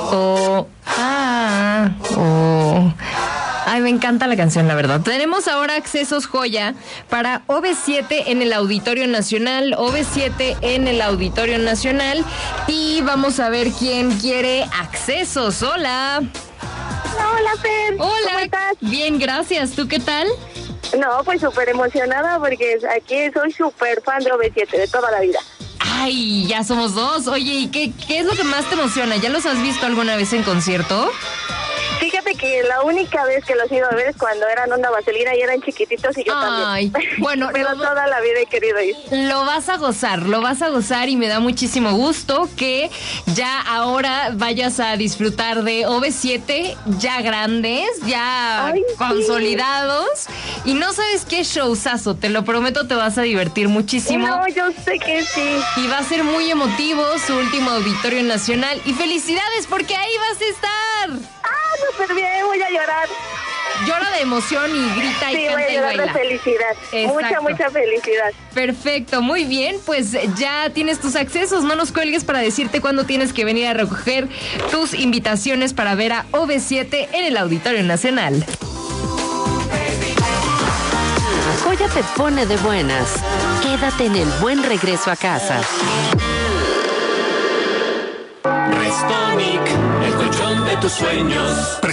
Ay, me encanta la canción, la verdad. Tenemos ahora accesos joya para OV7 en el Auditorio Nacional. OV7 en el Auditorio Nacional. Y vamos a ver quién quiere accesos. Hola. Hola, Fer. Hola. ¿Cómo estás? Bien, gracias. ¿Tú qué tal? No, pues súper emocionada porque aquí soy súper fan de OV7 de toda la vida. Ay, ya somos dos. Oye, ¿y qué es lo que más te emociona? ¿Ya los has visto alguna vez en concierto? Fíjate que la única vez que los he ido a ver es cuando eran Onda Vaselina y eran chiquititos y yo también. Bueno, pero toda la vida he querido ir. Lo vas a gozar y me da muchísimo gusto que ya ahora vayas a disfrutar de OV7 ya grandes, ya consolidados. Sí. Y no sabes qué showzazo, te lo prometo, te vas a divertir muchísimo. No, yo sé que sí. Y va a ser muy emotivo su último Auditorio Nacional. Y felicidades porque ahí vas a estar. Súper bien, voy a llorar. Llora de emoción y grita y canta y baila. Sí, voy a llorar de felicidad. Exacto. Mucha felicidad. Perfecto, muy bien, pues ya tienes tus accesos, no nos cuelgues para decirte cuándo tienes que venir a recoger tus invitaciones para ver a OV7 en el Auditorio Nacional. Joya te pone de buenas. Quédate en el buen regreso a casa. Restonic, el colchón de tus sueños.